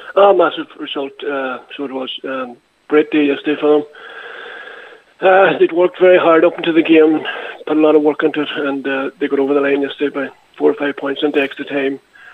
Massive result. So it was. Great day yesterday for them. They'd worked very hard up into the game, put a lot of work into it, and they got over the line yesterday by 4 or 5 points into extra time.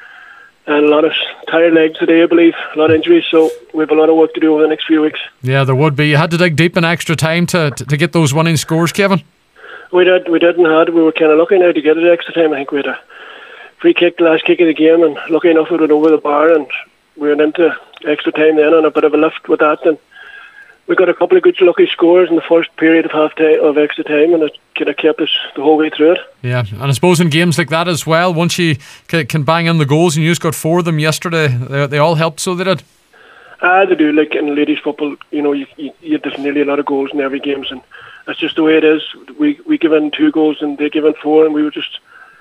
And a lot of tired legs today, I believe. A lot of injuries, so we have a lot of work to do over the next few weeks. Yeah, there would be. You had to dig deep in extra time to get those winning scores, Kevin. We did, and we were kind of lucky now to get it extra time. I think we had a free kick, the last kick of the game, and lucky enough it went over the bar, and we went into extra time then on a bit of a lift with that. And we got a couple of good lucky scores in the first period of half time of extra time, and it kind of kept us the whole way through it. Yeah, and I suppose in games like that as well, once you can bang in the goals, and you just got 4 of them yesterday, they all helped, so they did. They do. Like in ladies football, there's nearly a lot of goals in every game, and that's just the way it is. We give in 2 goals and they give in 4, and we just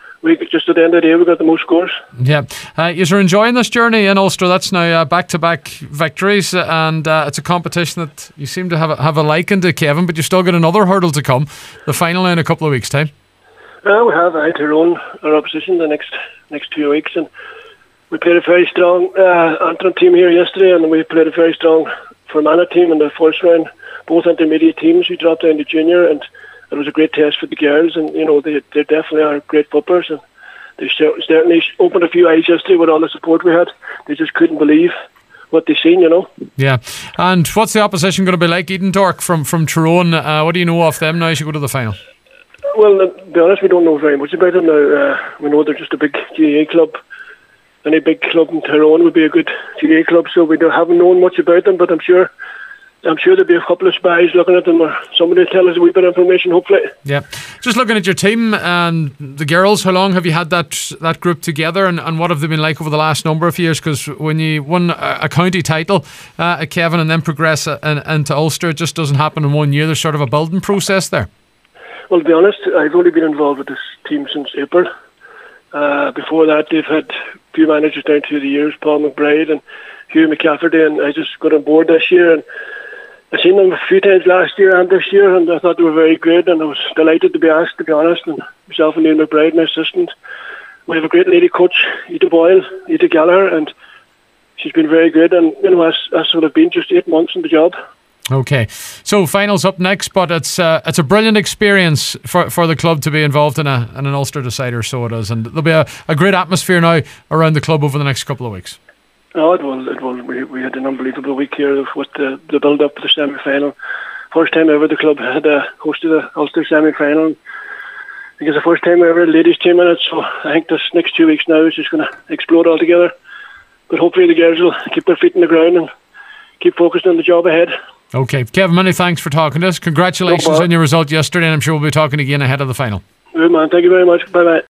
at the end of the day we got the most scores. Yeah, you're enjoying this journey in Ulster. That's now back-to-back victories, and it's a competition that you seem to have a liking to, Kevin. But you've still got another hurdle to come, the final in a couple of weeks' time. We have Tyrone, our opposition, the next 2 weeks, and we played a very strong Antrim team here yesterday, and we played a very strong Fermanagh team in the first round. Both intermediate teams. We dropped down to junior, and it was a great test for the girls. And they definitely are great footballers, and they certainly opened a few eyes yesterday with all the support we had. They just couldn't believe what they seen. Yeah. And what's the opposition going to be like? Eden Dork from Tyrone. What do you know of them now as you go to the final? Well, to be honest, we don't know very much about them now. We know they're just a big GAA club. Any big club in Tyrone would be a good GAA club, so we haven't known much about them. But I'm sure there'll be a couple of spies looking at them, or somebody will tell us a wee bit of information, hopefully. Yeah. Just looking at your team and the girls, how long have you had that group together, and what have they been like over the last number of years? Because when you won a county title at Kevin and then progress into Ulster, it just doesn't happen in 1 year. There's sort of a building process there. Well, to be honest, I've only been involved with this team since April. Before that, they've had a few managers down through the years, Paul McBride and Hugh McCafferty, and I just got on board this year, and I've seen them a few times last year and this year, and I thought they were very good, and I was delighted to be asked, to be honest. And myself and Neil McBride, my assistant, we have a great lady coach, Ita Boyle, Ita Gallagher, and she's been very good. And that's what I've been, just 8 months in the job. Okay, so finals up next, but it's a brilliant experience for the club to be involved in an Ulster decider, so it is, and there'll be a great atmosphere now around the club over the next couple of weeks. Oh, it will. We had an unbelievable week here with the build-up to the semi-final. First time ever the club had hosted the Ulster semi-final. I think it's the first time ever a ladies team in it, so I think this next 2 weeks now is just going to explode altogether. But hopefully the girls will keep their feet in the ground and keep focused on the job ahead. Okay, Kevin, many thanks for talking to us. Congratulations on your result yesterday, and I'm sure we'll be talking again ahead of the final. Good man, thank you very much. Bye-bye.